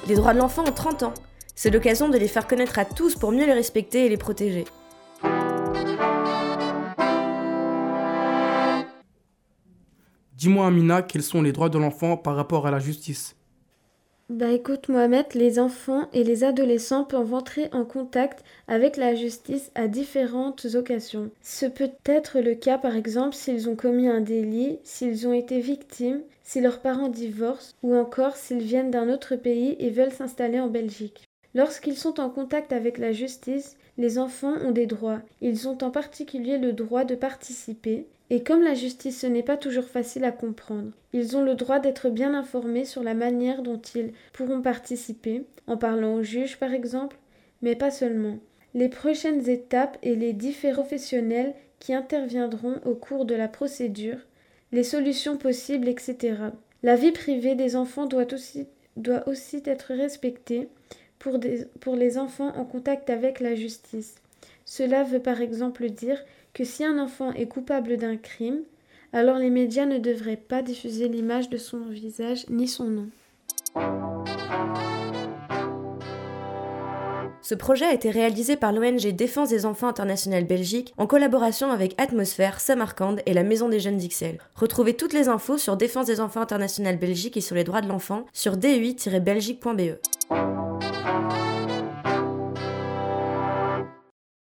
Les droits de l'enfant ont 30 ans. C'est l'occasion de les faire connaître à tous pour mieux les respecter et les protéger. Dis-moi Amina, quels sont les droits de l'enfant par rapport à la justice? Écoute Mohamed, les enfants et les adolescents peuvent entrer en contact avec la justice à différentes occasions. Ce peut être le cas par exemple s'ils ont commis un délit, s'ils ont été victimes, si leurs parents divorcent ou encore s'ils viennent d'un autre pays et veulent s'installer en Belgique. Lorsqu'ils sont en contact avec la justice, les enfants ont des droits. Ils ont en particulier le droit de participer. Et comme la justice ce n'est pas toujours facile à comprendre, ils ont le droit d'être bien informés sur la manière dont ils pourront participer, en parlant au juge par exemple, mais pas seulement. Les prochaines étapes et les différents professionnels qui interviendront au cours de la procédure, les solutions possibles, etc. La vie privée des enfants doit aussi être respectée pour les enfants en contact avec la justice. Cela veut par exemple dire que si un enfant est coupable d'un crime, alors les médias ne devraient pas diffuser l'image de son visage ni son nom. Ce projet a été réalisé par l'ONG Défense des enfants internationale Belgique en collaboration avec Atmosphère, Samarcande et la Maison des jeunes d'Ixelles. Retrouvez toutes les infos sur Défense des enfants internationale Belgique et sur les droits de l'enfant sur dui-belgique.be.